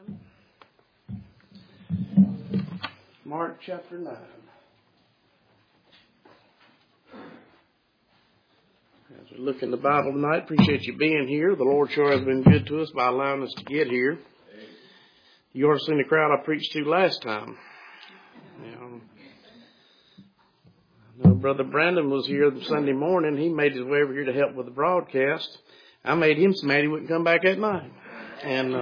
Mark chapter 9. As we look in the Bible tonight, appreciate you being here. The Lord sure has been good to us by allowing us to get here. You ought to seen the crowd I preached to last time. I know Brother Brandon was here Sunday morning. He made his way over here to help with the broadcast. I made him so mad he wouldn't come back at night. And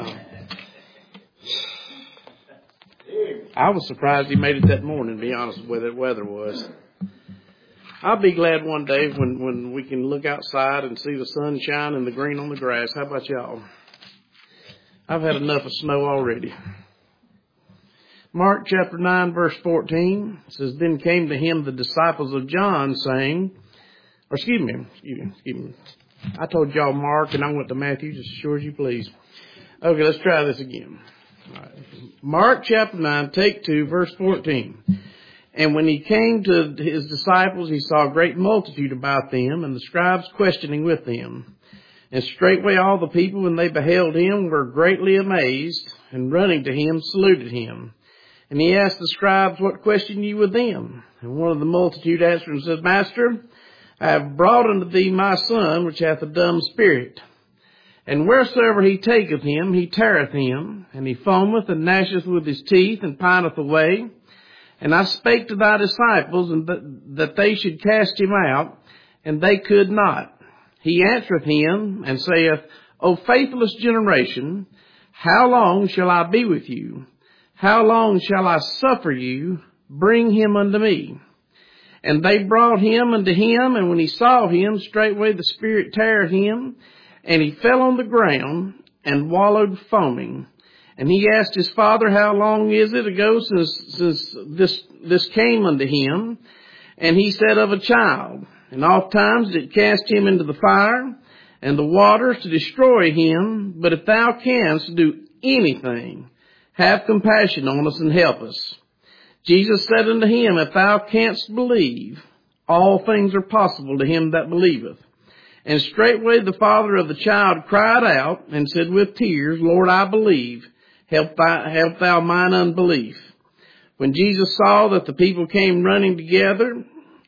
I was surprised he made it that morning, to be honest with the weather was. I'll be glad one day when we can look outside and see the sunshine and the green on the grass. How about y'all? I've had enough of snow already. Mark chapter 9 verse 14 says, Then came to him the disciples of John saying, excuse me. I told y'all Mark and I went to Matthew just as sure as you please. Okay, let's try this again. All right. Mark chapter 9, take 2, verse 14. And when he came to his disciples, he saw a great multitude about them, and the scribes questioning with them. And straightway all the people, when they beheld him, were greatly amazed, and running to him, saluted him. And he asked the scribes, What question ye with them? And one of the multitude answered and said, Master, I have brought unto thee my son, which hath a dumb spirit. And wheresoever he taketh him, he teareth him, and he foameth and gnasheth with his teeth, and pineth away. And I spake to thy disciples, and that they should cast him out, and they could not. He answereth him, and saith, O faithless generation, how long shall I be with you? How long shall I suffer you? Bring him unto me. And they brought him unto him, and when he saw him, straightway the spirit teareth him, and he fell on the ground, and wallowed foaming. And he asked his father, How long is it ago since this came unto him? And he said, Of a child. And oft times it cast him into the fire and the waters to destroy him. But if thou canst do anything, have compassion on us and help us. Jesus said unto him, If thou canst believe, all things are possible to him that believeth. And straightway the father of the child cried out and said with tears, Lord, I believe. Help thou mine unbelief. When Jesus saw that the people came running together,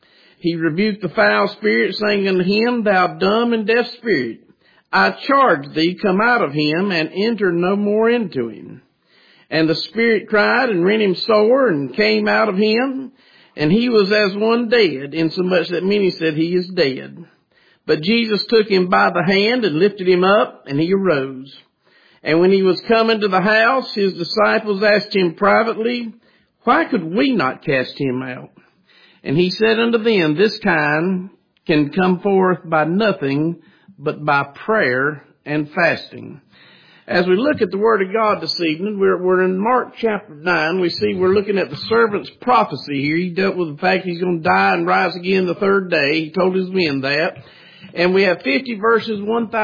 he rebuked the foul spirit, saying unto him, Thou dumb and deaf spirit, I charge thee, come out of him, and enter no more into him. And the spirit cried and rent him sore, and came out of him, and he was as one dead, insomuch that many said, He is dead. But Jesus took him by the hand and lifted him up, and he arose. And when he was come into the house, his disciples asked him privately, Why could we not cast him out? And he said unto them, This kind can come forth by nothing but by prayer and fasting. As we look at the Word of God this evening, we're in Mark chapter 9. We see we're looking at the servant's prophecy here. He dealt with the fact he's going to die and rise again the third day. He told his men that. And we have 50 verses,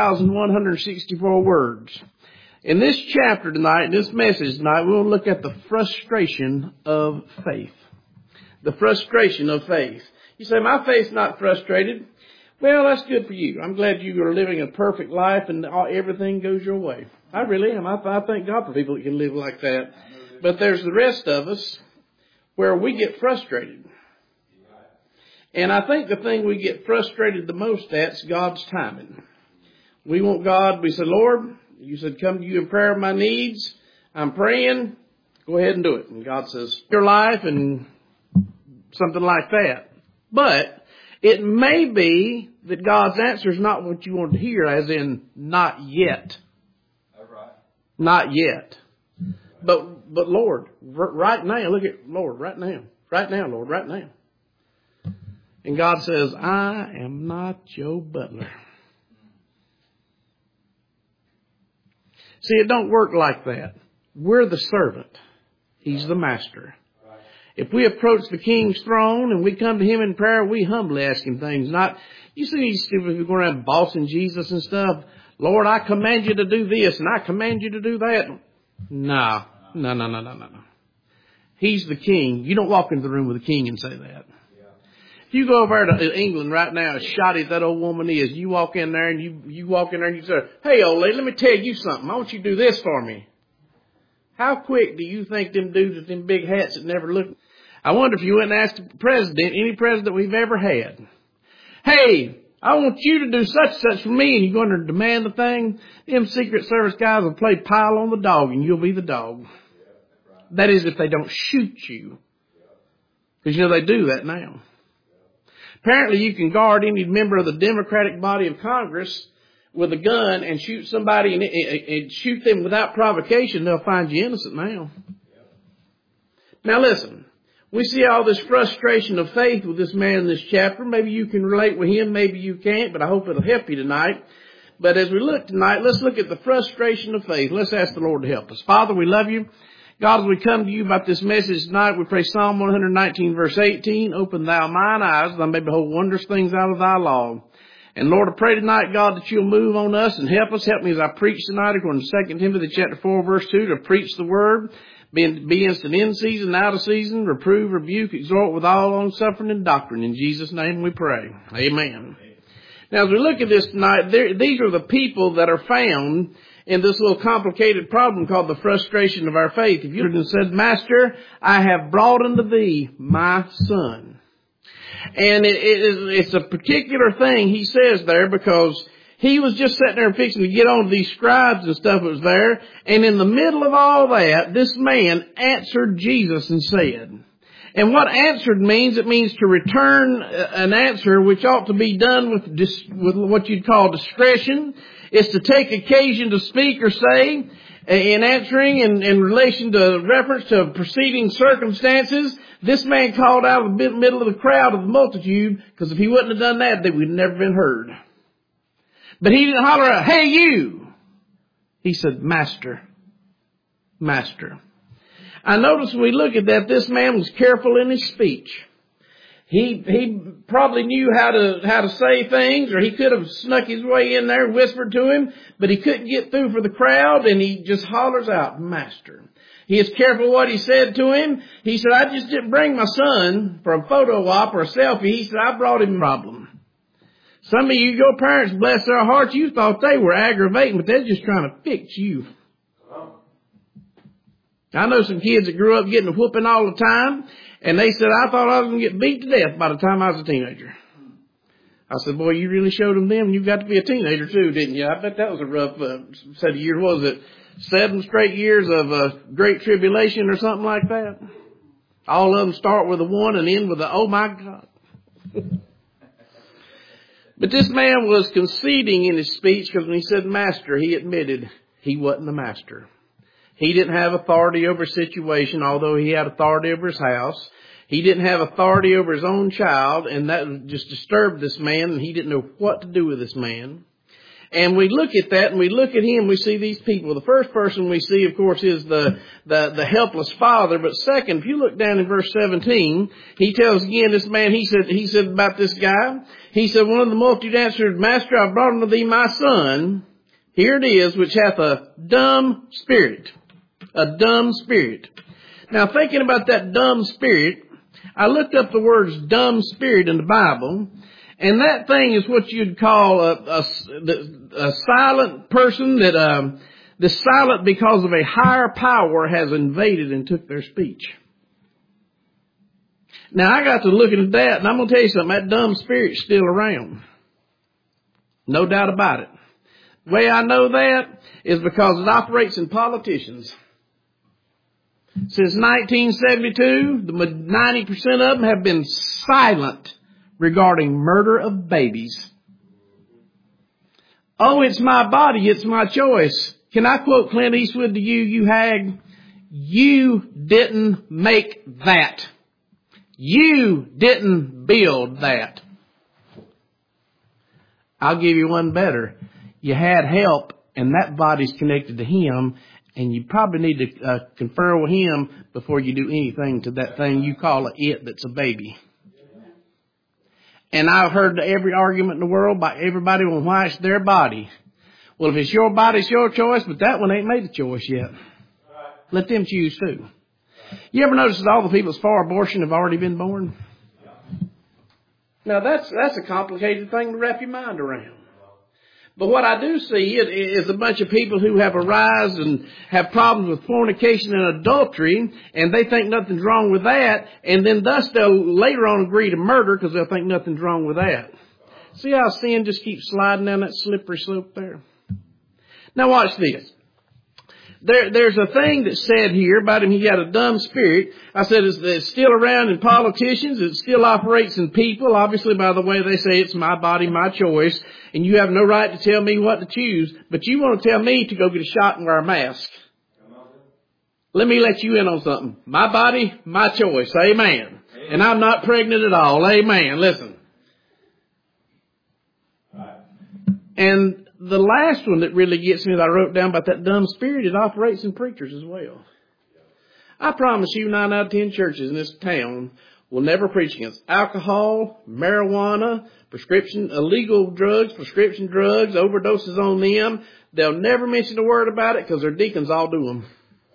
1,164 words. In this chapter tonight, this message tonight, we'll look at the frustration of faith. The frustration of faith. You say, my faith's not frustrated. Well, that's good for you. I'm glad you are living a perfect life and everything goes your way. I really am. I thank God for people that can live like that. But there's the rest of us where we get frustrated. And I think the thing we get frustrated the most at is God's timing. We want God, we say, Lord, you said come to you in prayer of my needs. I'm praying. Go ahead and do it. And God says, your life and something like that. But it may be that God's answer is not what you want to hear, as in not yet. Right. Not yet. But Lord, right now, look at Lord, right now. Right now, Lord, right now. And God says, I am not your butler. See, it don't work like that. We're the servant. He's the master. If we approach the king's throne and we come to him in prayer, we humbly ask him things. Not, you see these stupid people going around bossing Jesus and stuff. Lord, I command you to do this and I command you to do that. No. He's the king. You don't walk into the room with the king and say that. If you go over to England right now, as shoddy as that old woman is, you walk in there and you walk in there and you say, hey, old lady, let me tell you something. I want you to do this for me. How quick do you think them dudes with them big hats that never look? I wonder if you went and asked the president, any president we've ever had, hey, I want you to do such and such for me, and you're going to demand the thing. Them Secret Service guys will play pile on the dog, and you'll be the dog. That is, if they don't shoot you. Because, you know, they do that now. Apparently, you can guard any member of the Democratic body of Congress with a gun and shoot somebody and shoot them without provocation. They'll find you innocent now. Now, listen. We see all this frustration of faith with this man in this chapter. Maybe you can relate with him, maybe you can't, but I hope it'll help you tonight. But as we look tonight, let's look at the frustration of faith. Let's ask the Lord to help us. Father, we love you. God, as we come to you about this message tonight, we pray Psalm 119 verse 18, open thou mine eyes, that I may behold wondrous things out of thy law. And Lord, I pray tonight, God, that you'll move on us and help us. Help me as I preach tonight, according to 2 Timothy chapter 4 verse 2, to preach the word. Be instant in season, out of season, reprove, rebuke, exhort with all long suffering and doctrine. In Jesus' name we pray. Amen. Now as we look at this tonight, these are the people that are found in this little complicated problem called the frustration of our faith. If you had said, Master, I have brought unto thee my son. And it's a particular thing he says there, because he was just sitting there fixing to get on to these scribes and stuff that was there. And in the middle of all that, this man answered Jesus and said, and what answered means, it means to return an answer which ought to be done with what you'd call discretion. It's to take occasion to speak or say in answering in relation to reference to preceding circumstances. This man called out of the middle of the crowd of the multitude, because if he wouldn't have done that, they would have never been heard. But he didn't holler out, hey, you. He said, Master, Master. I notice when we look at that, this man was careful in his speech. He probably knew how to say things, or he could have snuck his way in there and whispered to him, but he couldn't get through for the crowd, and he just hollers out, Master. He is careful what he said to him. He said, I just didn't bring my son for a photo op or a selfie. He said, I brought him a problem. Some of you, your parents, bless their hearts, you thought they were aggravating, but they're just trying to fix you. I know some kids that grew up getting a whooping all the time, and they said, I thought I was going to get beat to death by the time I was a teenager. I said, boy, you really showed them then. You got to be a teenager too, didn't you? I bet that was a rough set of years. What was it? 7 straight years of great tribulation or something like that? All of them start with a 1 and end with a, oh my God. But this man was conceding in his speech, because when he said master, he admitted he wasn't the master. He didn't have authority over his situation, although he had authority over his house. He didn't have authority over his own child, and that just disturbed this man, and he didn't know what to do with this man. And we look at that, and we look at him, we see these people. The first person we see, of course, is the helpless father. But second, if you look down in verse 17, he tells again this man, he said about this guy, he said, one of the multitude answered, Master, I brought unto thee my son. Here it is, which hath a dumb spirit. A dumb spirit. Now, thinking about that dumb spirit, I looked up the words dumb spirit in the Bible. And that thing is what you'd call a silent person that's silent because of a higher power has invaded and took their speech. Now, I got to looking at that, and I'm going to tell you something. That dumb spirit's still around. No doubt about it. The way I know that is because it operates in politicians. Since 1972, 90% of them have been silent regarding murder of babies. Oh, it's my body, it's my choice. Can I quote Clint Eastwood to you, you hag? You didn't make that. You didn't build that. I'll give you one better. You had help, and that body's connected to him, and you probably need to confer with him before you do anything to that thing you call it that's a baby. And I've heard every argument in the world by everybody on why it's their body. Well, if it's your body, it's your choice, but that one ain't made a choice yet. Let them choose too. You ever notice that all the people that's for abortion have already been born? Now that's a complicated thing to wrap your mind around. But what I do see is a bunch of people who have arisen and have problems with fornication and adultery, and they think nothing's wrong with that, and then thus they'll later on agree to murder because they'll think nothing's wrong with that. See how sin just keeps sliding down that slippery slope there? Now watch this. There's a thing that's said here about him. He got a dumb spirit. I said it's still around in politicians. It still operates in people. Obviously, by the way, they say it's my body, my choice, and you have no right to tell me what to choose. But you want to tell me to go get a shot and wear a mask. Let me let you in on something. My body, my choice. Amen. And I'm not pregnant at all. Amen. Listen. And the last one that really gets me that I wrote down about that dumb spirit, it operates in preachers as well. I promise you 9 out of 10 churches in this town will never preach against alcohol, marijuana, illegal drugs, prescription drugs, overdoses on them. They'll never mention a word about it because their deacons all do them.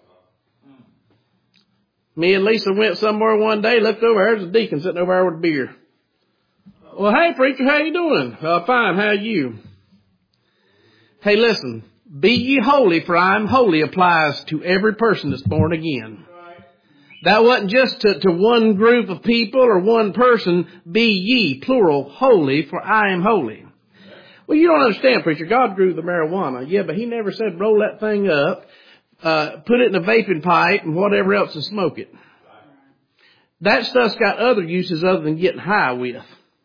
Me and Lisa went somewhere one day, looked over, there's a deacon sitting over there with a beer. Well, hey preacher, how you doing? Fine, how are you? Hey, listen, be ye holy, for I am holy applies to every person that's born again. That wasn't just to one group of people or one person. Be ye, plural, holy, for I am holy. Well, you don't understand, preacher. God grew the marijuana. Yeah, but he never said roll that thing up, put it in a vaping pipe and whatever else and smoke it. That stuff's got other uses other than getting high with.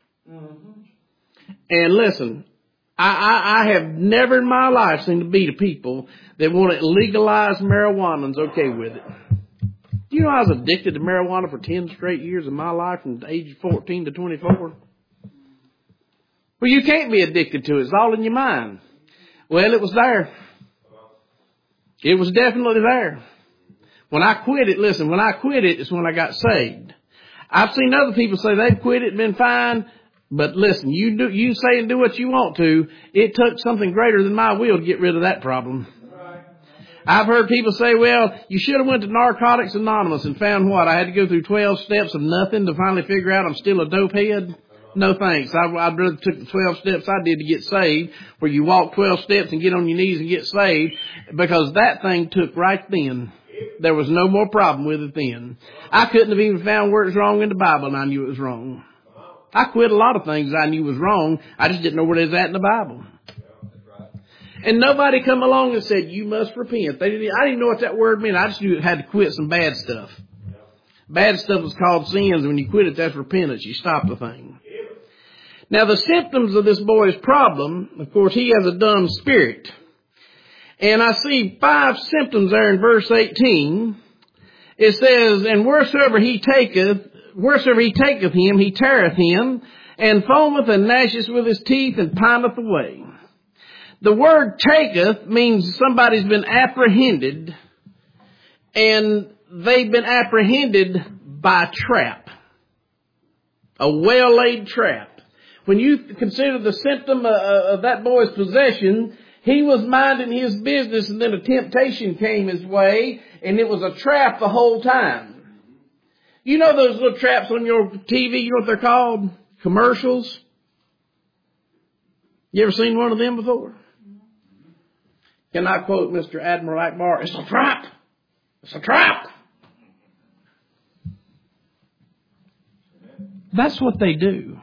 And listen, I have never in my life seen the beat of people that want to legalize marijuana and's okay with it. Do you know I was addicted to marijuana for 10 straight years of my life from the age of 14 to 24? Well, you can't be addicted to it. It's all in your mind. Well, it was there. It was definitely there. When I quit it, listen, when I quit it, it's when I got saved. I've seen other people say they've quit it and been fine. But listen, you say and do what you want to. It took something greater than my will to get rid of that problem. I've heard people say, well, you should have went to Narcotics Anonymous and found what? I had to go through 12 steps of nothing to finally figure out I'm still a dope head? No thanks. I'd rather took the 12 steps I did to get saved, where you walk 12 steps and get on your knees and get saved, because that thing took right then. There was no more problem with it then. I couldn't have even found where it was wrong in the Bible, and I knew it was wrong. I quit a lot of things I knew was wrong. I just didn't know where it was at in the Bible. And nobody come along and said, you must repent. I didn't even know what that word meant. I just knew it had to quit some bad stuff. Bad stuff was called sins. When you quit it, that's repentance. You stop the thing. Now, the symptoms of this boy's problem, of course, he has a dumb spirit. And I see 5 symptoms there in verse 18. It says, and wheresoever he taketh him, he teareth him, and foameth and gnasheth with his teeth, and pineth away. The word taketh means somebody's been apprehended, and they've been apprehended by a trap. A well-laid trap. When you consider the symptom of that boy's possession, he was minding his business, and then a temptation came his way, and it was a trap the whole time. You know those little traps on your TV, you know what they're called? Commercials. You ever seen one of them before? Can I quote Mr. Admiral Akbar? It's a trap. It's a trap. That's what they do.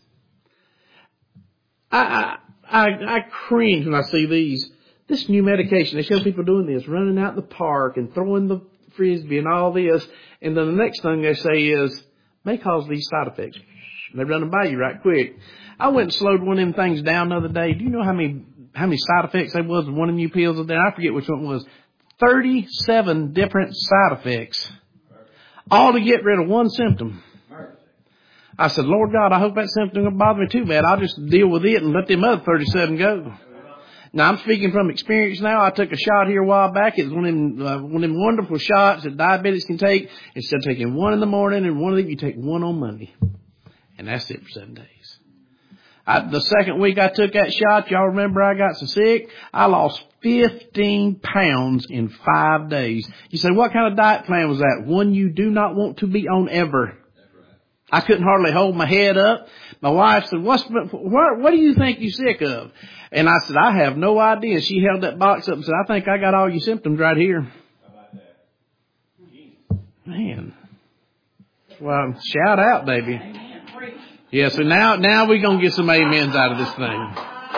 I cringe when I see this new medication. They show people doing this, running out in the park and throwing the frisbee and all this. And then the next thing they say is, may cause these side effects. They run them by you right quick. I went and slowed one of them things down the other day. Do you know how many side effects there was with one of them new pills? There, I forget which one it was. 37 different side effects. All to get rid of one symptom. I said, Lord God, I hope that symptom don't bother me too bad. I'll just deal with it and let them other 37 go. Now, I'm speaking from experience now. I took a shot here a while back. It's one of them wonderful shots that diabetics can take. Instead of taking one in the morning and one of them, you take one on Monday. And that's it for 7 days. The second week I took that shot, y'all remember I got so sick? I lost 15 pounds in 5 days. You say, what kind of diet plan was that? One you do not want to be on ever. I couldn't hardly hold my head up. My wife said, what do you think you're sick of? And I said, I have no idea. She held that box up and said, I think I got all your symptoms right here. How about that? Man. Well, shout out, baby. Yeah, so now we're going to get some amens out of this thing.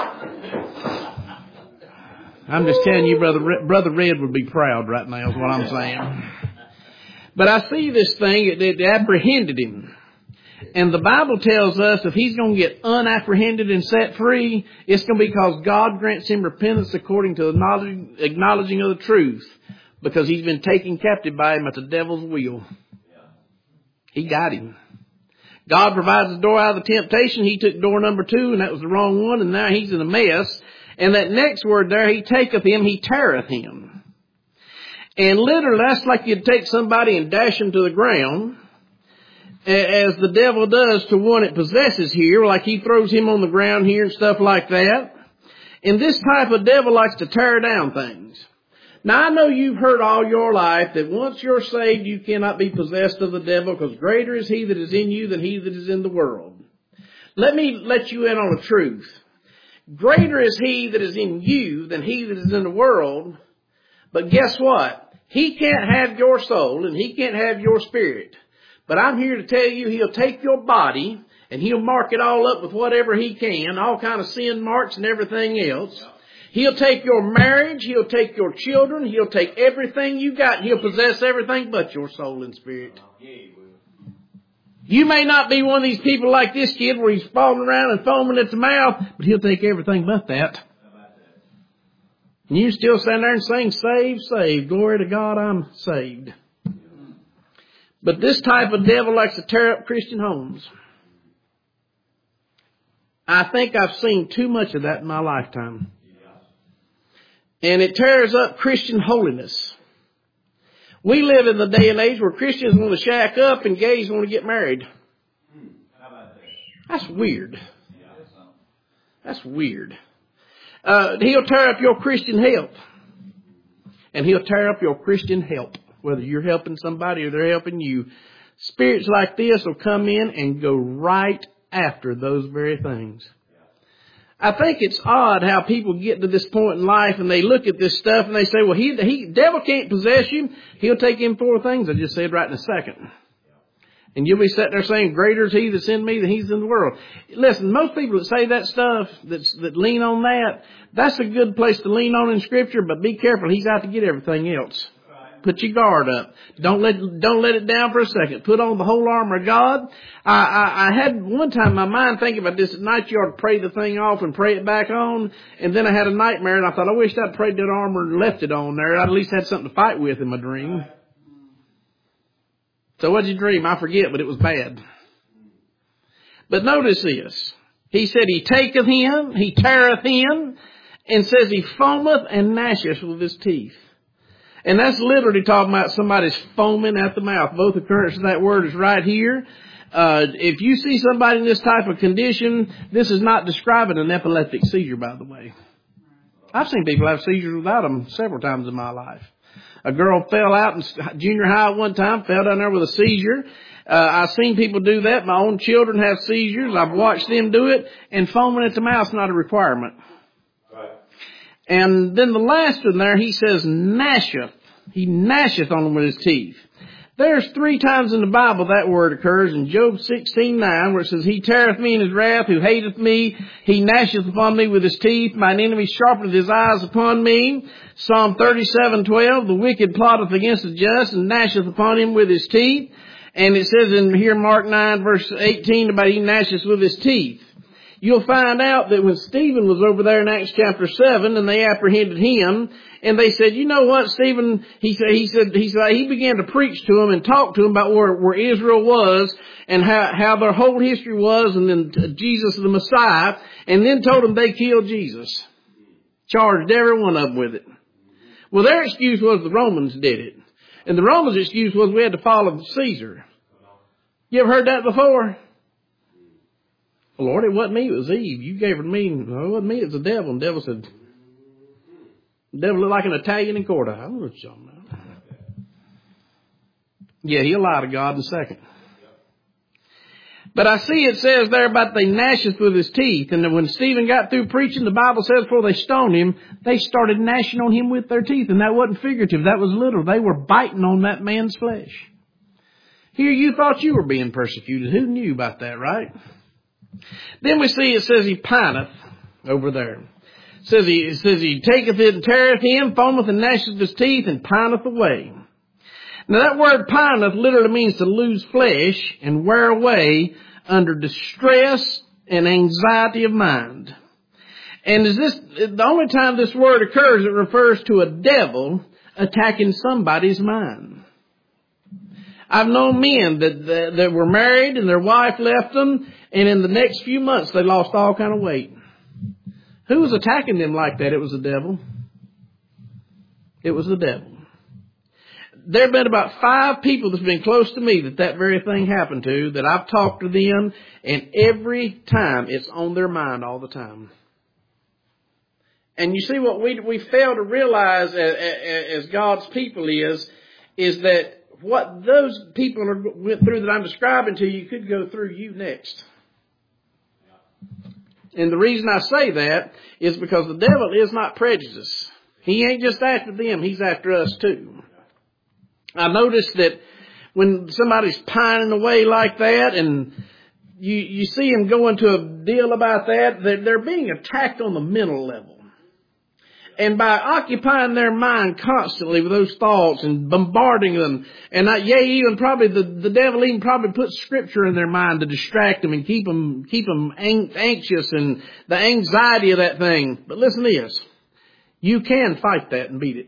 I'm just telling you, Brother Red would be proud right now is what I'm saying. But I see this thing, it apprehended him. And the Bible tells us if he's going to get unapprehended and set free, it's going to be because God grants him repentance according to the acknowledging of the truth. Because he's been taken captive by him at the devil's will. He got him. God provides the door out of the temptation. He took door number 2, and that was the wrong one, and now he's in a mess. And that next word there, he taketh him, he teareth him. And literally, that's like you'd take somebody and dash him to the ground, as the devil does to one it possesses here, like he throws him on the ground here and stuff like that. And this type of devil likes to tear down things. Now, I know you've heard all your life that once you're saved, you cannot be possessed of the devil because greater is he that is in you than he that is in the world. Let me let you in on the truth. Greater is he that is in you than he that is in the world. But guess what? He can't have your soul and he can't have your spirit. But I'm here to tell you he'll take your body and he'll mark it all up with whatever he can, all kind of sin marks and everything else. He'll take your marriage, he'll take your children, he'll take everything you got, he'll possess everything but your soul and spirit. You may not be one of these people like this kid where he's falling around and foaming at the mouth, but he'll take everything but that. And you still stand there and sing, saved, saved, glory to God, I'm saved. But this type of devil likes to tear up Christian homes. I think I've seen too much of that in my lifetime. And it tears up Christian holiness. We live in the day and age where Christians want to shack up and gays want to get married. That's weird. That's weird. He'll tear up your Christian help. And he'll tear up your Christian help. Whether you're helping somebody or they're helping you. Spirits like this will come in and go right after those very things. I think it's odd how people get to this point in life and they look at this stuff and they say, well, devil can't possess you. He'll take him 4 things I just said right in a second. And you'll be sitting there saying, greater is he that's in me than he's in the world. Listen, most people that say that stuff, that lean on that, that's a good place to lean on in Scripture, but be careful. He's out to get everything else. Put your guard up. Don't let it down for a second. Put on the whole armor of God. I had one time in my mind thinking about this. At night you ought to pray the thing off and pray it back on. And then I had a nightmare and I thought, I wish I'd prayed that armor and left it on there. I'd at least had something to fight with in my dream. So what'd you dream? I forget, but it was bad. But notice this. He said he taketh him, he teareth him, and says he foameth and gnasheth with his teeth. And that's literally talking about somebody's foaming at the mouth. Both occurrences of that word is right here. If you see somebody in this type of condition, this is not describing an epileptic seizure, by the way. I've seen people have seizures without them several times in my life. A girl fell out in junior high one time, fell down there with a seizure. I've seen people do that. My own children have seizures. I've watched them do it. And foaming at the mouth is not a requirement. And then the last one there, he says, gnasheth. He gnasheth on them with his teeth. There's 3 times in the Bible that word occurs. In Job 16:9, where it says, he teareth me in his wrath, who hateth me. He gnasheth upon me with his teeth. Mine enemy sharpeneth his eyes upon me. Psalm 37:12, the wicked plotteth against the just, and gnasheth upon him with his teeth. And it says in here, Mark 9, verse 18, about he gnasheth with his teeth. You'll find out that when Stephen was over there in Acts chapter 7 and they apprehended him and they said, you know what, Stephen, he began to preach to them and talk to them about where Israel was and how their whole history was and then Jesus the Messiah, and then told them they killed Jesus. Charged every one of them with it. Well, their excuse was the Romans did it. And the Romans' excuse was we had to follow Caesar. You ever heard that before? Well, Lord, it wasn't me, it was Eve. You gave her to me. No, it wasn't me, it was the devil. And the devil said, the devil looked like an Italian in court. I don't know what you're talking about. Yeah, he'll lie to God in a second. But I see it says there about they gnasheth with his teeth. And when Stephen got through preaching, the Bible says before they stoned him, they started gnashing on him with their teeth. And that wasn't figurative. That was literal. They were biting on that man's flesh. Here you thought you were being persecuted. Who knew about that, right? Then we see it says he pineth over there. It says he taketh it and teareth him, foameth and gnasheth his teeth, and pineth away. Now that word pineth literally means to lose flesh and wear away under distress and anxiety of mind. And the only time this word occurs, it refers to a devil attacking somebody's mind. I've known men that were married and their wife left them, and in the next few months they lost all kind of weight. Who was attacking them like that? It was the devil. It was the devil. There have been about 5 people that's been close to me that very thing happened to, that I've talked to them, and every time it's on their mind all the time. And you see what we fail to realize as God's people is that what those people went through that I'm describing to you could go through you next. And the reason I say that is because the devil is not prejudiced. He ain't just after them, he's after us too. I noticed that when somebody's pining away like that and you see them going to a deal about that, they're being attacked on the mental level. And by occupying their mind constantly with those thoughts and bombarding them, and even probably the devil even probably puts scripture in their mind to distract them and keep them anxious and the anxiety of that thing. But listen to this. You can fight that and beat it.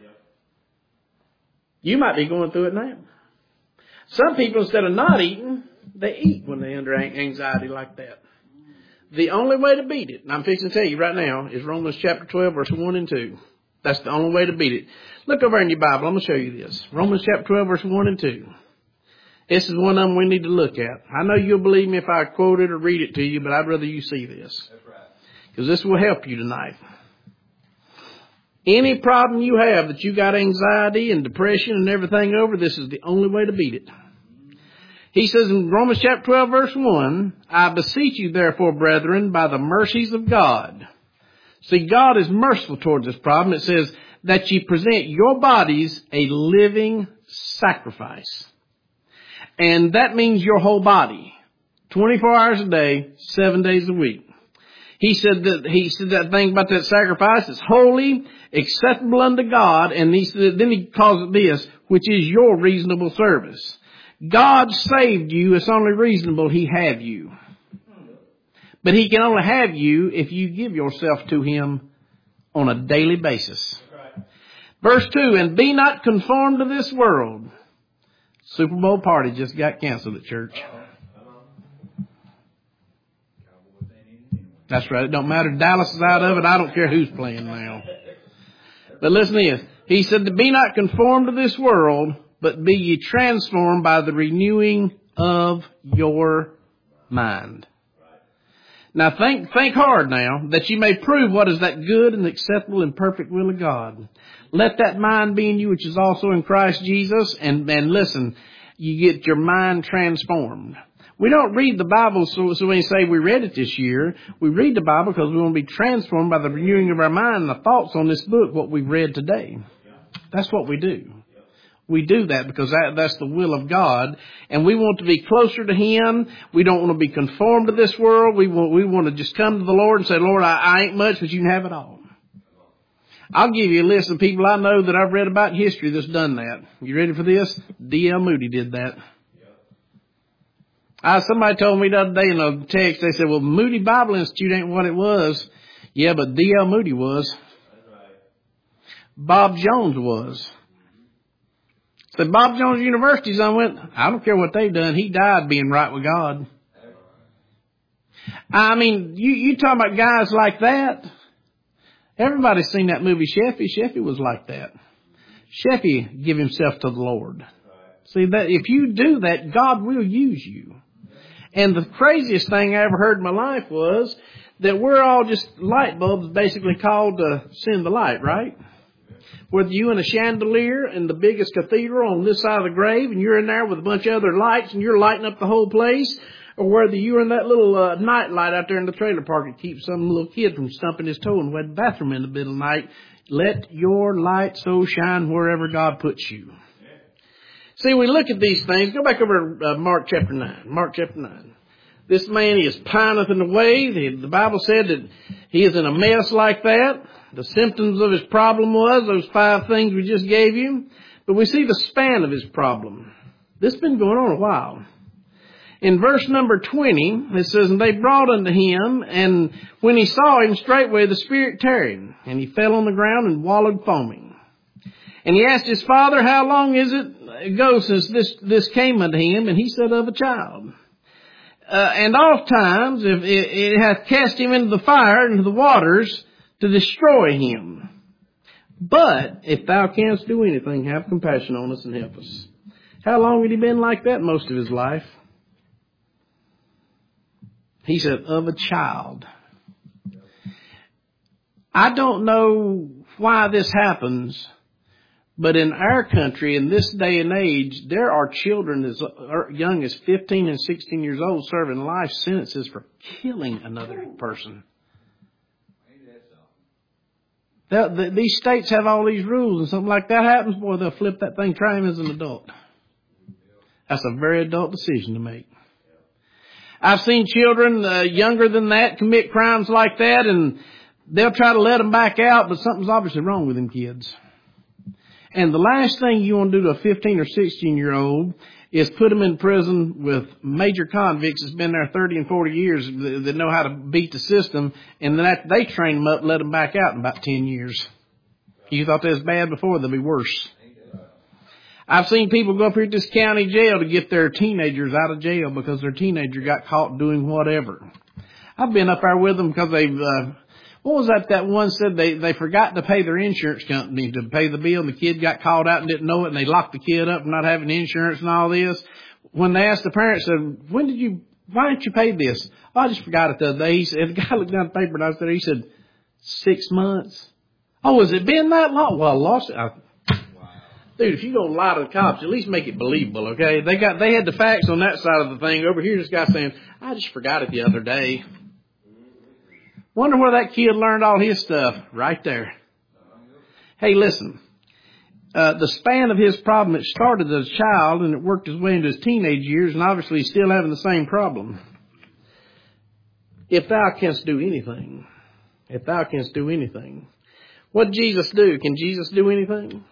You might be going through it now. Some people, instead of not eating, they eat when they're under anxiety like that. The only way to beat it, and I'm fixing to tell you right now, is Romans chapter 12, verse 1 and 2. That's the only way to beat it. Look over in your Bible. I'm going to show you this. Romans chapter 12, verse 1 and 2. This is one of them we need to look at. I know you'll believe me if I quote it or read it to you, but I'd rather you see this. That's right. Because this will help you tonight. Any problem you have that you got anxiety and depression and everything over, this is the only way to beat it. He says in Romans chapter 12, verse 1, I beseech you therefore, brethren, by the mercies of God. See, God is merciful towards this problem. It says that ye present your bodies a living sacrifice. And that means your whole body. 24 hours a day, 7 days a week. He said that thing about that sacrifice is holy, acceptable unto God, and then he calls it this, which is your reasonable service. God saved you. It's only reasonable he have you. But he can only have you if you give yourself to him on a daily basis. Right. Verse 2, and be not conformed to this world. Super Bowl party just got canceled at church. That's right. It don't matter. Dallas is out of it. I don't care who's playing now. But listen to this. He said to be not conformed to this world, but be ye transformed by the renewing of your mind. Now think hard now, that you may prove what is that good and acceptable and perfect will of God. Let that mind be in you which is also in Christ Jesus, and listen, you get your mind transformed. We don't read the Bible so we say we read it this year. We read the Bible because we want to be transformed by the renewing of our mind and the thoughts on this book, what we've read today. That's what we do. We do that because that's the will of God, and we want to be closer to him. We don't want to be conformed to this world. We want to just come to the Lord and say, Lord, I ain't much, but you can have it all. I'll give you a list of people I know that I've read about in history that's done that. You ready for this? D.L. Moody did that. Somebody told me the other day in a text, they said, well, Moody Bible Institute ain't what it was. Yeah, but D.L. Moody was. Bob Jones was. So Bob Jones University's on went, I don't care what they've done. He died being right with God. I mean, you talking about guys like that? Everybody's seen that movie Sheffy. Sheffy was like that. Sheffy give himself to the Lord. See, that if you do that, God will use you. And the craziest thing I ever heard in my life was that we're all just light bulbs basically called to send the light, right? Whether you in a chandelier in the biggest cathedral on this side of the grave and you're in there with a bunch of other lights and you're lighting up the whole place, Or whether you're in that little night light out there in the trailer park that keeps some little kid from stumping his toe in the wet bathroom in the middle of the night, let your light so shine wherever God puts you. See, we look at these things. Go back over to Mark chapter 9. Mark chapter 9. This man, he is pineth in the way. The Bible said that he is in a mess like that. The symptoms of his problem was those 5 things we just gave you. But we see the span of his problem. This has been going on a while. In verse number 20, it says, And they brought unto him, and when he saw him, straightway the spirit tarried, and he fell on the ground and wallowed foaming. And he asked his father, How long is it ago since this came unto him? And he said, Of a child. And oft times it hath cast him into the fire, into the waters, to destroy him. But if thou canst do anything, have compassion on us and help us. How long had he been like that? Most of his life. He said, of a child. I don't know why this happens, but in our country, in this day and age, there are children as young as 15 and 16 years old serving life sentences for killing another person. These states have all these rules, and something like that happens, boy, they'll flip that thing, try him as an adult. That's a very adult decision to make. I've seen children younger than that commit crimes like that, and they'll try to let them back out, but something's obviously wrong with them kids. And the last thing you want to do to a 15 or 16-year-old is put them in prison with major convicts that's been there 30 and 40 years that know how to beat the system, and then after they train them up, let them back out in about 10 years. You thought that was bad before, they'll be worse. I've seen people go up here to this county jail to get their teenagers out of jail because their teenager got caught doing whatever. I've been up there with them because they've, what was that one said they forgot to pay their insurance company to pay the bill, and the kid got called out and didn't know it, and they locked the kid up for not having insurance and all this. When they asked the parents, said, why didn't you pay this? Oh, I just forgot it the other day. He said, the guy looked down at the paper and he said, 6 months. Oh, has it been that long? Well, I lost it. Dude, if you're going to lie to the cops, at least make it believable, okay? They had the facts on that side of the thing. Over here, this guy saying, I just forgot it the other day. Wonder where that kid learned all his stuff. Right there. Hey, listen. The span of his problem, it started as a child and it worked its way into his teenage years, and obviously he's still having the same problem. If thou canst do anything. If thou canst do anything. What did Jesus do? Can Jesus do anything?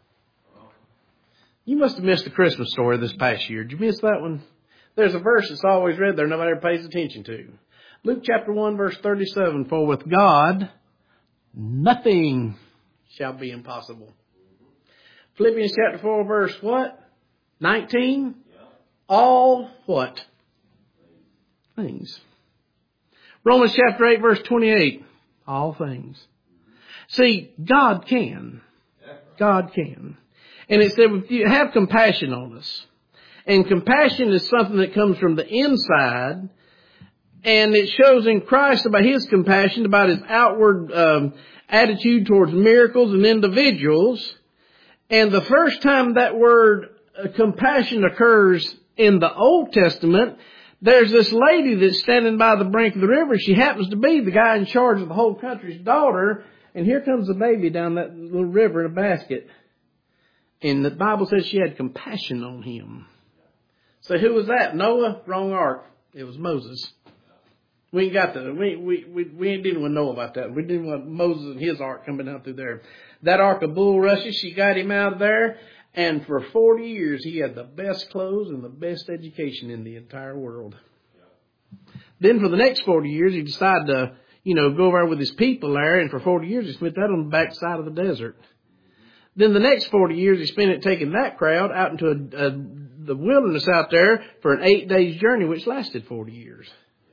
You must have missed the Christmas story this past year. Did you miss that one? There's a verse that's always read there nobody ever pays attention to. Luke chapter 1 verse 37, For with God nothing shall be impossible. Philippians chapter 4 verse what? 19? All what? Things. Romans chapter 8 verse 28. All things. See, God can. God can. And it said, if you have compassion on us. And compassion is something that comes from the inside. And it shows in Christ about His compassion, about His outward attitude towards miracles and individuals. And the first time that word compassion occurs in the Old Testament, there's this lady that's standing by the brink of the river. She happens to be the guy in charge of the whole country's daughter. And here comes the baby down that little river in a basket. And the Bible says she had compassion on him. So who was that? Noah? Wrong ark. It was Moses. We ain't got that. We ain't dealing with Noah about that. We're dealing with Moses and his ark coming out through there. That ark of bulrushes, she got him out of there. And for 40 years, he had the best clothes and the best education in the entire world. Then for the next 40 years, he decided to, go over with his people there. And for 40 years, he spent that on the backside of the desert. Then the next 40 years, he spent it taking that crowd out into the wilderness out there for an 8 days journey, which lasted 40 years.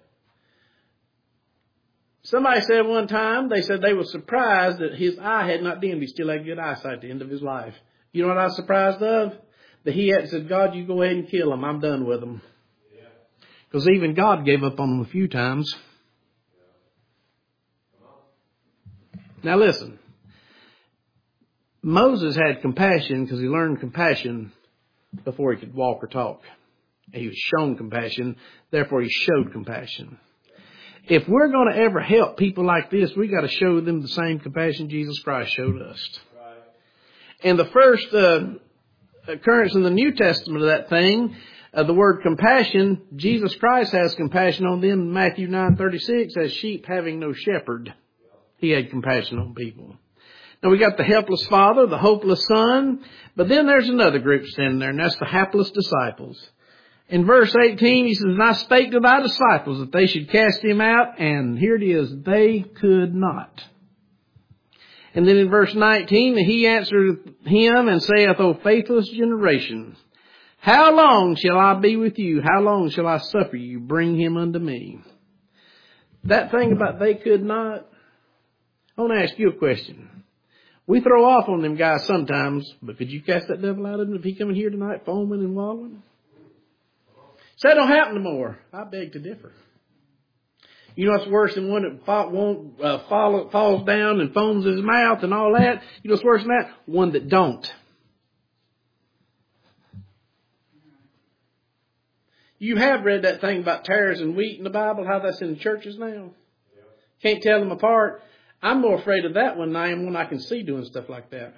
Somebody said one time, they said they were surprised that his eye had not dimmed. He still had good eyesight at the end of his life. You know what I was surprised of? That he had said, God, you go ahead and kill him. I'm done with him. Because even God gave up on him a few times. Now listen. Moses had compassion because he learned compassion before he could walk or talk. He was shown compassion, therefore he showed compassion. If we're going to ever help people like this, we got to show them the same compassion Jesus Christ showed us. And the first occurrence in the New Testament of that thing, the word compassion, Jesus Christ has compassion on them in Matthew 9:36 as sheep having no shepherd. He had compassion on people. Now we got the helpless father, the hopeless son, but then there's another group standing there, and that's the hapless disciples. In verse 18, he says, "And I spake to thy disciples that they should cast him out," and here it is, they could not. And then in verse 19, he answered him and saith, "O faithless generation, how long shall I be with you? How long shall I suffer you? Bring him unto me." That thing about they could not, I want to ask you a question. We throw off on them guys sometimes, but could you cast that devil out of him if he come in here tonight foaming and wallowing? So that don't happen no more. I beg to differ. You know what's worse than one that falls down and foams his mouth and all that? You know what's worse than that? One that don't. You have read that thing about tares and wheat in the Bible, how that's in the churches now. Can't tell them apart. I'm more afraid of that one than I am one I can see doing stuff like that.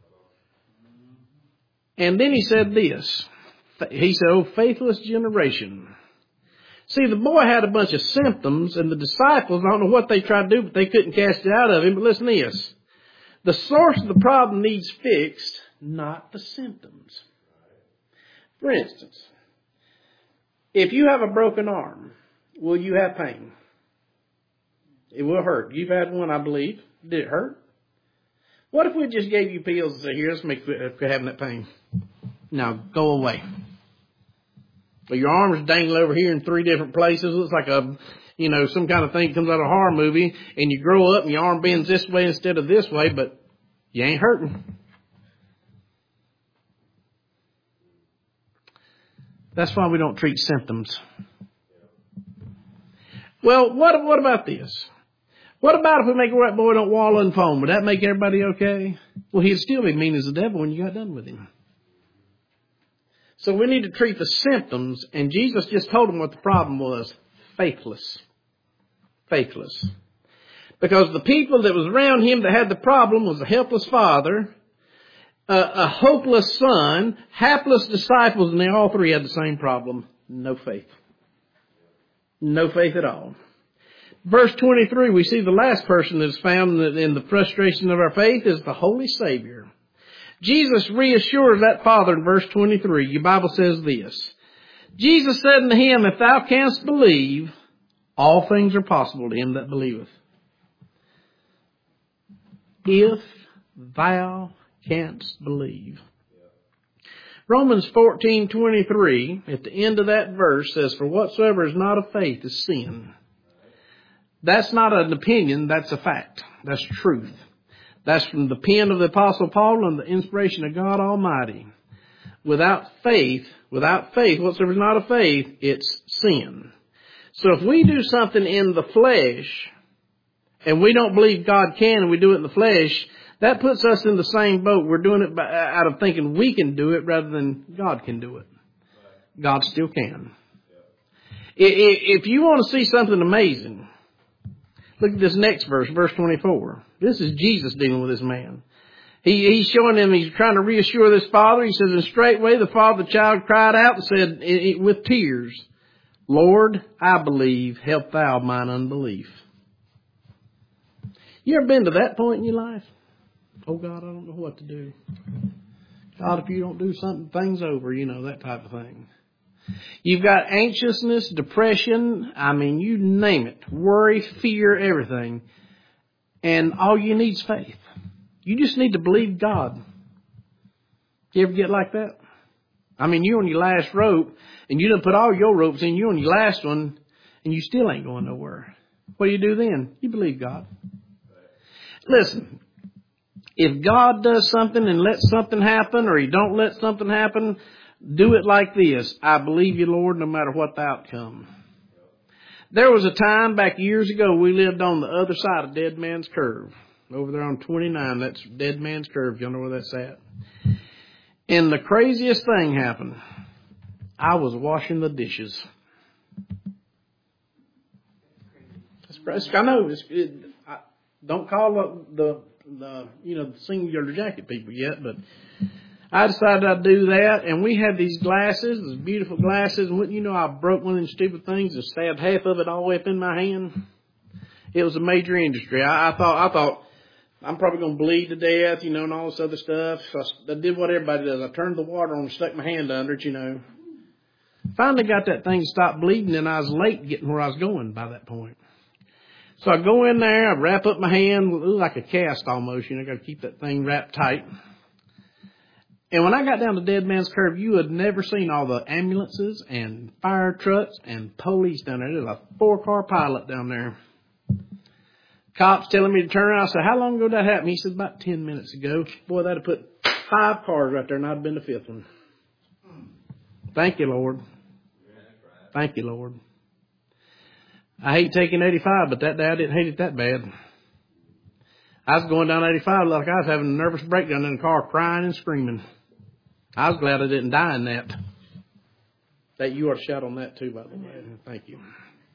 And then he said this. He said, "O faithless generation." See, the boy had a bunch of symptoms, and the disciples, I don't know what they tried to do, but they couldn't cast it out of him. But listen to this. The source of the problem needs fixed, not the symptoms. For instance, if you have a broken arm, will you have pain? It will hurt. You've had one, I believe. Did it hurt? What if we just gave you pills and said, "Here, let's make you having that pain. Now go away." But your arm is dangling over here in 3 different places. Looks like some kind of thing comes out of a horror movie. And you grow up and your arm bends this way instead of this way, but you ain't hurting. That's why we don't treat symptoms. Well, what about this? What about if we make that boy don't wallow and foam? Would that make everybody okay? Well, he'd still be mean as the devil when you got done with him. So we need to treat the symptoms, and Jesus just told him what the problem was. Faithless. Faithless. Because the people that was around him that had the problem was a helpless father, a hopeless son, hapless disciples, and they all three had the same problem. No faith. No faith at all. Verse 23, we see the last person that is found in the frustration of our faith is the Holy Savior. Jesus reassures that father in verse 23. Your Bible says this. Jesus said unto him, "If thou canst believe, all things are possible to him that believeth." If thou canst believe. Romans 14:23, at the end of that verse, says, "For whatsoever is not of faith is sin." That's not an opinion, that's a fact. That's truth. That's from the pen of the Apostle Paul and the inspiration of God Almighty. Without faith, whatsoever is not of faith, it's sin. So if we do something in the flesh, and we don't believe God can, and we do it in the flesh, that puts us in the same boat. We're doing it out of thinking we can do it rather than God can do it. God still can. If you want to see something amazing, look at this next verse, verse 24. This is Jesus dealing with this man. He's showing him, he's trying to reassure this father. He says, "And straightway the child cried out and said with tears, Lord, I believe, help thou mine unbelief." You ever been to that point in your life? Oh God, I don't know what to do. God, if you don't do something, things over, that type of thing. You've got anxiousness, depression, you name it, worry, fear, everything. And all you need is faith. You just need to believe God. You ever get like that? You're on your last rope, and you done put all your ropes in, you're on your last one, and you still ain't going nowhere. What do you do then? You believe God. Listen, if God does something and lets something happen, or He don't let something happen, do it like this. I believe you, Lord, no matter what the outcome. There was a time back years ago we lived on the other side of Dead Man's Curve. Over there on 29, that's Dead Man's Curve. Y'all know where that's at. And the craziest thing happened. I was washing the dishes. I know. Don't call the singular jacket people yet, but I decided I'd do that. And we had these glasses, these beautiful glasses. And I broke one of them stupid things and stabbed half of it all the way up in my hand. It was a major industry. I thought I'm probably going to bleed to death, and all this other stuff. So I did what everybody does. I turned the water on and stuck my hand under it, Finally got that thing to stop bleeding, and I was late getting where I was going by that point. So I go in there, I wrap up my hand, like a cast almost, got to keep that thing wrapped tight. And when I got down to Dead Man's Curve, you had never seen all the ambulances and fire trucks and police down there. There's a 4-car pileup down there. Cops telling me to turn around. I said, how long ago did that happen? He said, about 10 minutes ago. Boy, that'd have put 5 cars right there, and I'd have been the 5th one. Thank you, Lord. Thank you, Lord. I hate taking 85, but that day I didn't hate it that bad. I was going down 85 like I was having a nervous breakdown in the car, crying and screaming. I was glad I didn't die in that. That you ought to shout on that too, by the way. Thank you.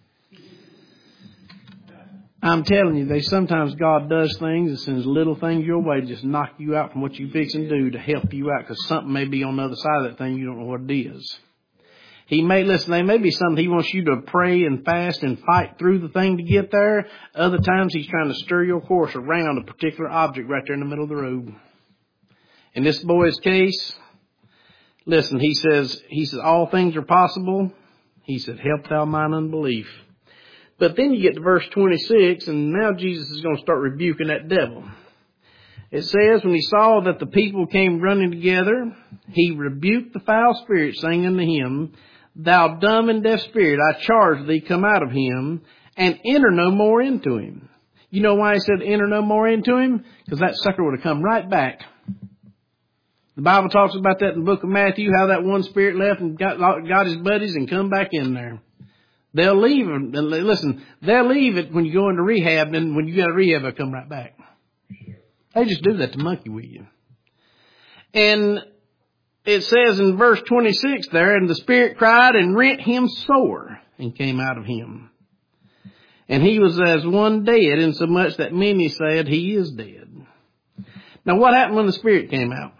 I'm telling you, sometimes God does things and sends little things your way to just knock you out from what you fix and do to help you out, because something may be on the other side of that thing. You don't know what it is. There may be something He wants you to pray and fast and fight through the thing to get there. Other times He's trying to stir your course around a particular object right there in the middle of the road. In this boy's case, listen, he says, all things are possible. He said, help thou mine unbelief. But then you get to verse 26, and now Jesus is going to start rebuking that devil. It says, when He saw that the people came running together, He rebuked the foul spirit, saying unto him, Thou dumb and deaf spirit, I charge thee, come out of him, and enter no more into him. You know why He said enter no more into him? Because that sucker would have come right back. The Bible talks about that in the book of Matthew, how that one spirit left and got his buddies and come back in there. They'll leave, and listen, they'll leave it when you go into rehab, and when you get out of rehab, they'll come right back. They just do that to monkey with you. And it says in verse 26 there, and the spirit cried and rent him sore and came out of him. And he was as one dead, insomuch that many said, he is dead. Now what happened when the spirit came out?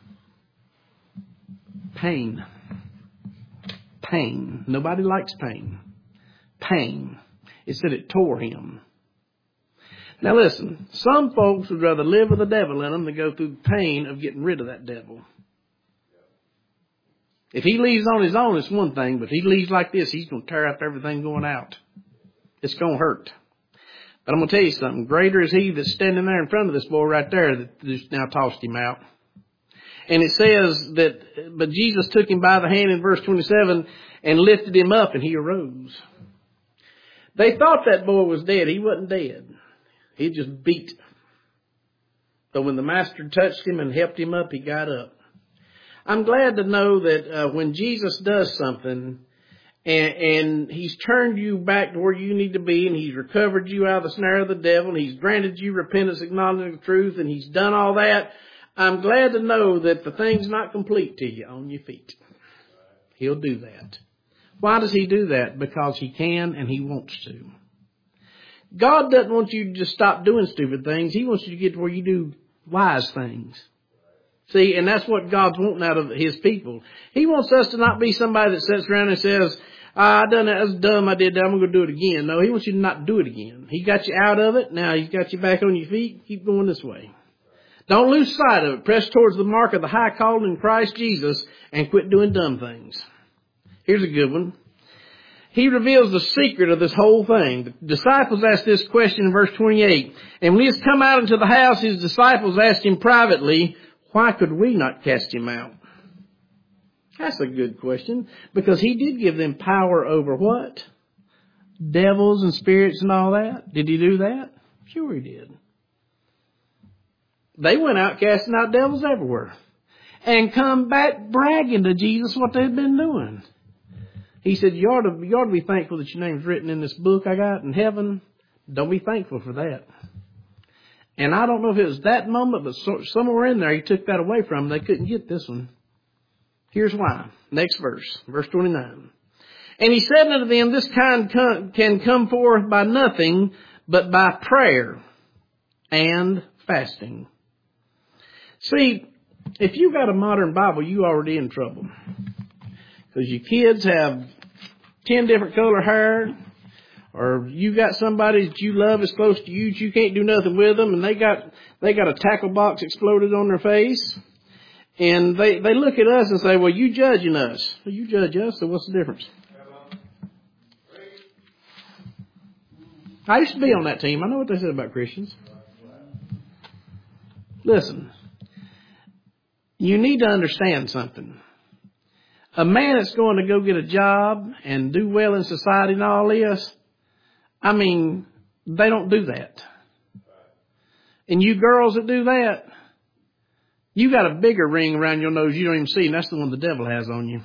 Pain. Pain. Nobody likes pain. Pain. It said it tore him. Now listen, some folks would rather live with the devil in them than go through the pain of getting rid of that devil. If he leaves on his own, it's one thing, but if he leaves like this, he's going to tear up everything going out. It's going to hurt. But I'm going to tell you something. Greater is He that's standing there in front of this boy right there that just now tossed him out. And it says that, but Jesus took him by the hand in verse 27 and lifted him up, and he arose. They thought that boy was dead. He wasn't dead. He just beat. But when the master touched him and helped him up, he got up. I'm glad to know that when Jesus does something and He's turned you back to where you need to be, and He's recovered you out of the snare of the devil, and He's granted you repentance, acknowledging the truth, and He's done all that, I'm glad to know that the thing's not complete till you're on your feet. He'll do that. Why does He do that? Because He can and He wants to. God doesn't want you to just stop doing stupid things. He wants you to get to where you do wise things. See, and that's what God's wanting out of His people. He wants us to not be somebody that sits around and says, I done that, that's dumb, I did that, I'm going to do it again. No, He wants you to not do it again. He got you out of it, now He's got you back on your feet, keep going this way. Don't lose sight of it. Press towards the mark of the high calling in Christ Jesus and quit doing dumb things. Here's a good one. He reveals the secret of this whole thing. The disciples asked this question in verse 28. And when He has come out into the house, His disciples asked Him privately, why could we not cast him out? That's a good question, because He did give them power over what? Devils and spirits and all that. Did He do that? Sure He did. They went out casting out devils everywhere and come back bragging to Jesus what they'd been doing. He said, you ought to be thankful that your name's written in this book I got in heaven. Don't be thankful for that. And I don't know if it was that moment, but somewhere in there He took that away from them. They couldn't get this one. Here's why. Next verse, verse 29. And he said unto them, this kind can come forth by nothing but by prayer and fasting. See, if you got a modern Bible, you already in trouble. Because your kids have 10 different color hair, or you got somebody that you love as close to you that you can't do nothing with them, and they got a tackle box exploded on their face. And they look at us and say, well, you judging us. Well, you judge us, so what's the difference? I used to be on that team. I know what they said about Christians. Listen, you need to understand something. A man that's going to go get a job and do well in society and all this, I mean, they don't do that. And you girls that do that, you got a bigger ring around your nose you don't even see, and that's the one the devil has on you.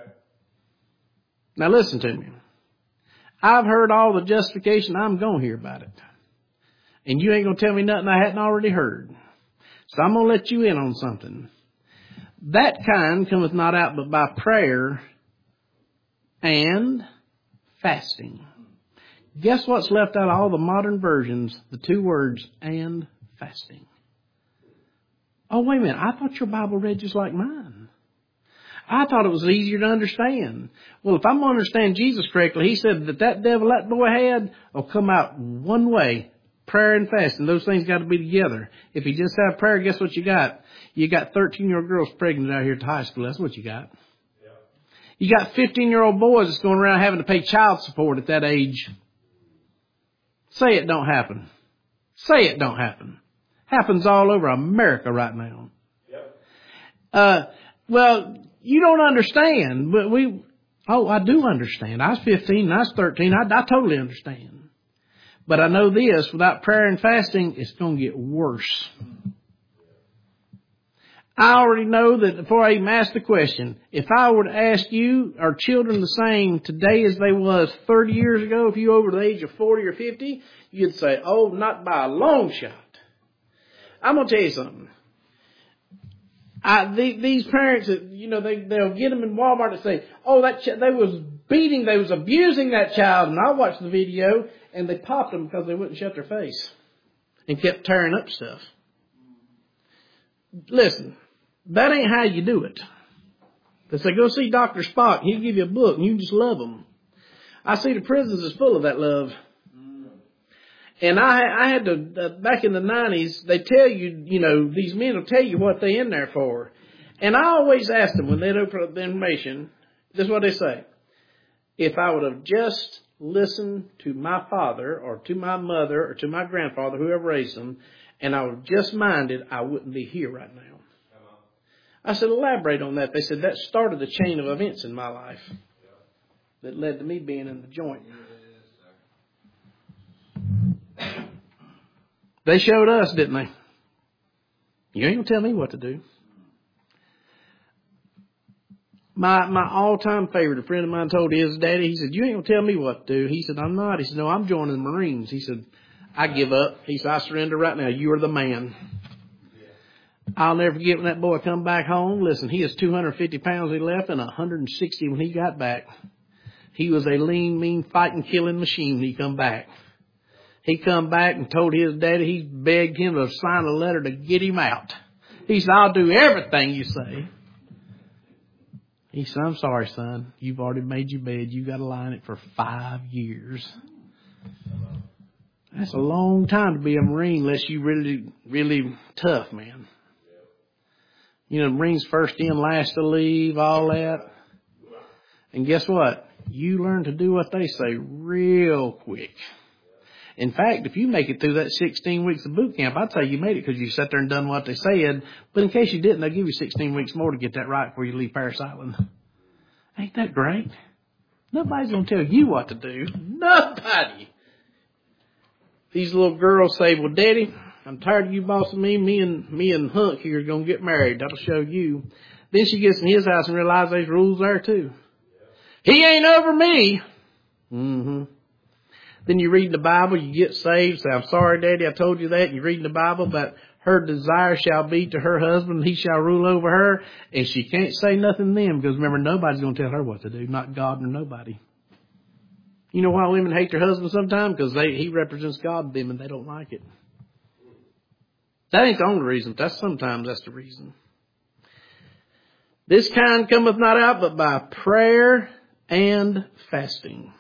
Now listen to me. I've heard all the justification. I'm going to hear about it. And you ain't going to tell me nothing I hadn't already heard. So I'm going to let you in on something. That kind cometh not out but by prayer and fasting. Guess what's left out of all the modern versions? The two words, and fasting. Oh, wait a minute. I thought your Bible read just like mine. I thought it was easier to understand. Well, if I'm going to understand Jesus correctly, he said that devil that boy had will come out one way, prayer and fasting. Those things got to be together. If you just have prayer, guess what you got? You got 13-year-old girls pregnant out here at the high school. That's what you got. Yeah. You got 15-year-old boys that's going around having to pay child support at that age. Say it don't happen. Say it don't happen. Happens all over America right now. Yep. Well, you don't understand, but I do understand. I was 15 and I was 13. I totally understand. But I know this, without prayer and fasting, it's going to get worse. I already know that before I even ask the question, if I were to ask you, are children the same today as they was 30 years ago? If you over the age of 40 or 50, you'd say, oh, not by a long shot. I'm going to tell you something. These parents, they'll get them in Walmart and say, oh, they was abusing that child. And I watched the video and they popped them because they wouldn't shut their face and kept tearing up stuff. Listen, that ain't how you do it. They say, go see Dr. Spock and he'll give you a book and you just love them. I see the prisons is full of that love. And I had to, back in the 90s, they tell you, these men will tell you what they in there for. And I always ask them when they open up the information, this is what they say. If I would have just listened to my father or to my mother or to my grandfather, whoever raised them, and I would just minded, I wouldn't be here right now. I said, elaborate on that. They said that started a chain of events in my life that led to me being in the joint. They showed us, didn't they? You ain't going to tell me what to do. My all-time favorite, a friend of mine told his daddy, he said, you ain't going to tell me what to do. He said, I'm not. He said, no, I'm joining the Marines. He said, I give up. He said, I surrender right now. You are the man. I'll never forget when that boy come back home. Listen, he is 250 pounds he left and 160 when he got back. He was a lean, mean, fighting, killing machine when he come back. He come back and told his daddy, he begged him to sign a letter to get him out. He said, I'll do everything you say. He said, I'm sorry, son. You've already made your bed. You got to lie in it for 5 years. That's a long time to be a Marine unless you really, really tough, man. Marines first in, last to leave, all that. And guess what? You learn to do what they say real quick. In fact, if you make it through that 16 weeks of boot camp, I'd say you made it because you sat there and done what they said. But in case you didn't, they'll give you 16 weeks more to get that right before you leave Parris Island. Ain't that great? Nobody's going to tell you what to do. Nobody. These little girls say, well, Daddy, I'm tired of you bossing me. Me and Hunk here are going to get married. That'll show you. Then she gets in his house and realizes there's rules there too. He ain't over me. Mm-hmm. Then you read the Bible, you get saved, say, I'm sorry, Daddy, I told you that. You read the Bible about her desire shall be to her husband, he shall rule over her. And she can't say nothing to them because remember, nobody's going to tell her what to do, not God nor nobody. You know why women hate their husband sometimes? Because he represents God to them and they don't like it. That ain't the only reason. Sometimes that's the reason. This kind cometh not out but by prayer and fasting.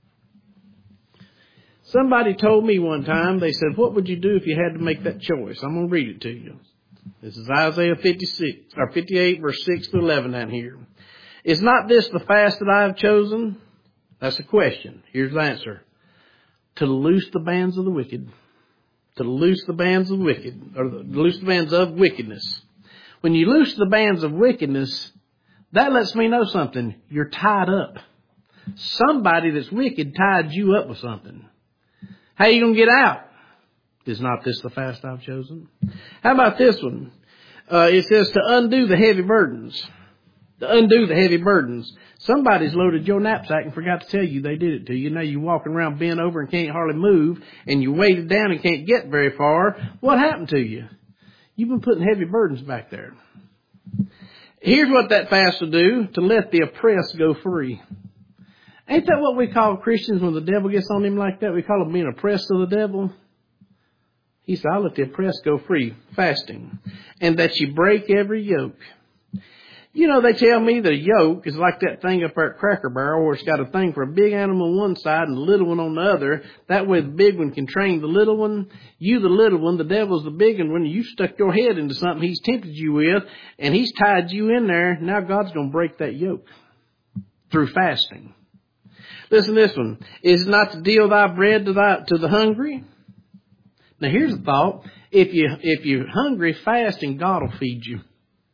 Somebody told me one time, they said, what would you do if you had to make that choice? I'm going to read it to you. This is Isaiah 58, verse 6 to 11 down here. Is not this the fast that I have chosen? That's a question. Here's the answer. To loose the bands of the wicked. To loose the bands of wicked, or loose the bands of wickedness. When you loose the bands of wickedness, that lets me know something. You're tied up. Somebody that's wicked tied you up with something. How are you going to get out? Is not this the fast I've chosen? How about this one? It says to undo the heavy burdens. To undo the heavy burdens. Somebody's loaded your knapsack and forgot to tell you they did it to you. Now you're walking around bent over and can't hardly move, and you're weighted down and can't get very far. What happened to you? You've been putting heavy burdens back there. Here's what that fast will do, to let the oppressed go free. Ain't that what we call Christians when the devil gets on them like that? We call them being oppressed of the devil. He said, I'll let the oppressed go free, fasting, and that you break every yoke. You know, they tell me the yoke is like that thing up there at Cracker Barrel where it's got a thing for a big animal on one side and the little one on the other. That way the big one can train the little one. You, the little one, the devil's the big one. When you stuck your head into something he's tempted you with and he's tied you in there, now God's going to break that yoke through fasting. Listen to this one. Is it not to deal thy bread to the hungry? Now here's a thought. If you're hungry, fasting, God will feed you.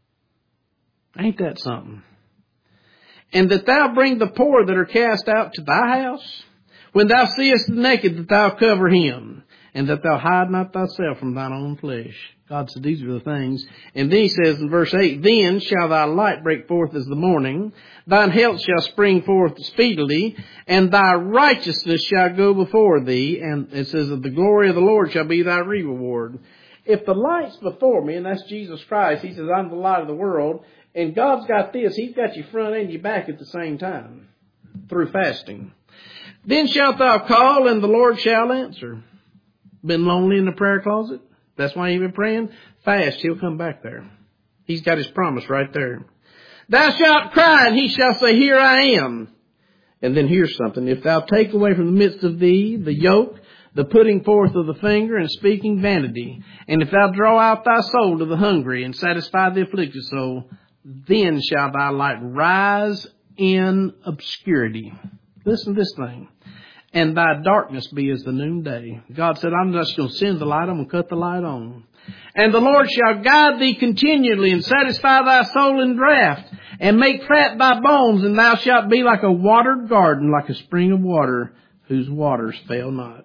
Ain't that something? And that thou bring the poor that are cast out to thy house, when thou seest the naked, that thou cover him, and that thou hide not thyself from thine own flesh. God said these are the things. And then he says in verse 8, then shall thy light break forth as the morning, thine health shall spring forth speedily, and thy righteousness shall go before thee. And it says that the glory of the Lord shall be thy reward. If the light's before me, and that's Jesus Christ, he says, I'm the light of the world, and God's got this, he's got your front and your back at the same time, through fasting. Then shalt thou call, and the Lord shall answer. Been lonely in the prayer closet? That's why you've been praying? Fast, he'll come back there. He's got his promise right there. Thou shalt cry, and he shall say, here I am. And then here's something. If thou take away from the midst of thee the yoke, the putting forth of the finger, and speaking vanity, and if thou draw out thy soul to the hungry, and satisfy the afflicted soul, then shall thy light rise in obscurity. Listen to this thing. And thy darkness be as the noonday. God said, I'm just going to send the light. I'm going to cut the light on. And the Lord shall guide thee continually, and satisfy thy soul in draught, and make fat thy bones, and thou shalt be like a watered garden, like a spring of water, whose waters fail not.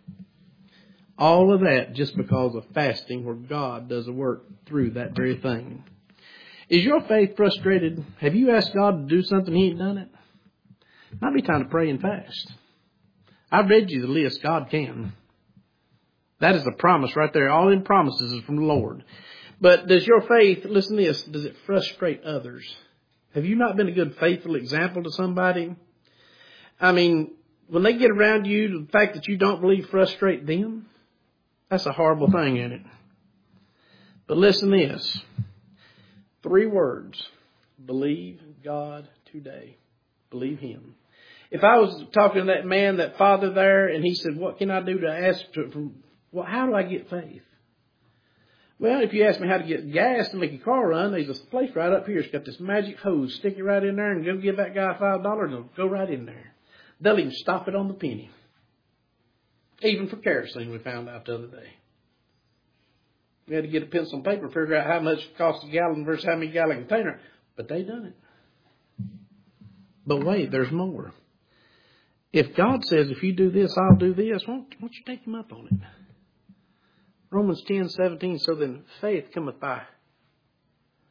All of that just because of fasting, where God does a work through that very thing. Is your faith frustrated? Have you asked God to do something He ain't done it? Might be time to pray and fast. I've read you the list. God can. That is a promise right there. All in promises is from the Lord. But does your faith, listen to this, does it frustrate others? Have you not been a good, faithful example to somebody? I mean, when they get around you, the fact that you don't believe frustrate them, that's a horrible thing, isn't it? But listen to this. 3 words. Believe God today. Believe Him. If I was talking to that man, that father there, and he said, what can I do to ask well, how do I get faith? Well, if you ask me how to get gas to make your car run, there's a place right up here. It's got this magic hose. Stick it right in there and go give that guy $5 and it'll go right in there. They'll even stop it on the penny. Even for kerosene, we found out the other day. We had to get a pencil and paper to figure out how much it costs a gallon versus how many gallon container. But they done it. But wait, there's more. If God says, if you do this, I'll do this, why don't you take Him up on it? Romans 10:17, so then faith cometh by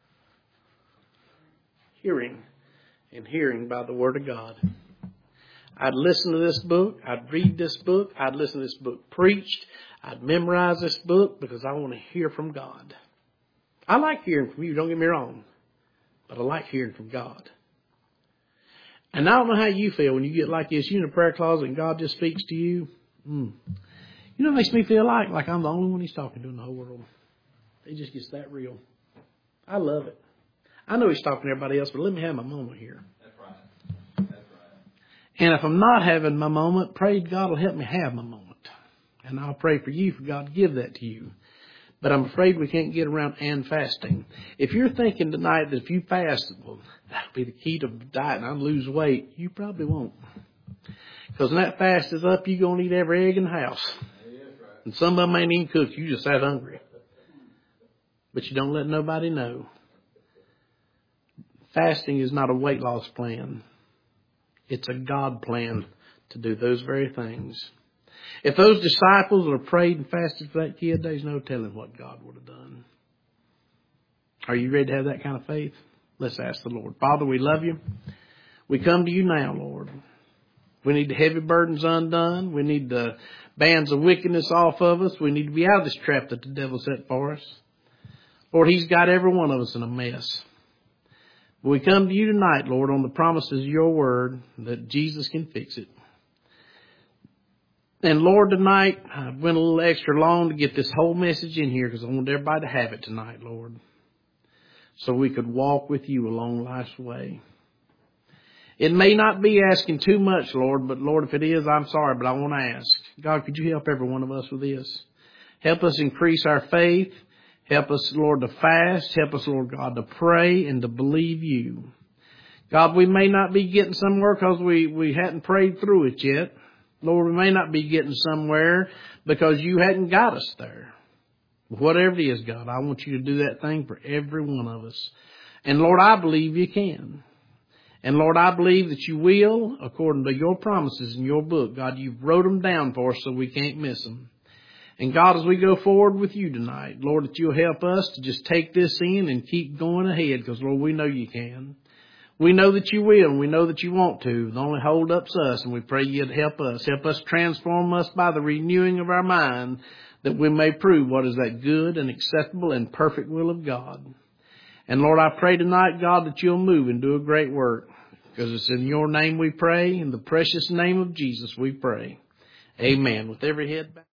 hearing, and hearing by the Word of God. I'd listen to this book. I'd read this book. I'd listen to this book preached. I'd memorize this book because I want to hear from God. I like hearing from you, don't get me wrong. But I like hearing from God. And I don't know how you feel when you get like this. You're in a prayer closet and God just speaks to you. You know, it makes me feel like I'm the only one He's talking to in the whole world. It just gets that real. I love it. I know He's talking to everybody else, but let me have my moment here. That's right. That's right. And if I'm not having my moment, pray God will help me have my moment. And I'll pray for you for God to give that to you. But I'm afraid we can't get around and fasting. If you're thinking tonight that if you fast, well, that'll be the key to diet and I'll lose weight, you probably won't. Because when that fast is up, you're going to eat every egg in the house. And some of them ain't even cooked. You just that hungry. But you don't let nobody know. Fasting is not a weight loss plan. It's a God plan to do those very things. If those disciples would have prayed and fasted for that kid, there's no telling what God would have done. Are you ready to have that kind of faith? Let's ask the Lord. Father, we love you. We come to you now, Lord. We need the heavy burdens undone. We need the bands of wickedness off of us. We need to be out of this trap that the devil set for us. Lord, he's got every one of us in a mess. But we come to you tonight, Lord, on the promises of your word that Jesus can fix it. And Lord, tonight, I went a little extra long to get this whole message in here because I want everybody to have it tonight, Lord. So we could walk with you along life's way. It may not be asking too much, Lord, but Lord, if it is, I'm sorry, but I want to ask. God, could you help every one of us with this? Help us increase our faith. Help us, Lord, to fast. Help us, Lord God, to pray and to believe you. God, we may not be getting somewhere because we hadn't prayed through it yet. Lord, we may not be getting somewhere because you hadn't got us there. Whatever it is, God, I want you to do that thing for every one of us. And Lord, I believe you can. And Lord, I believe that you will, according to your promises in your book. God, you've wrote them down for us so we can't miss them. And God, as we go forward with you tonight, Lord, that you'll help us to just take this in and keep going ahead because, Lord, we know you can. We know that you will, and we know that you want to. The only hold up's us, and we pray you'd help us. Help us transform us by the renewing of our mind, that we may prove what is that good and acceptable and perfect will of God. And Lord, I pray tonight, God, that you'll move and do a great work. Because it's in your name we pray, in the precious name of Jesus we pray. Amen. With every head back.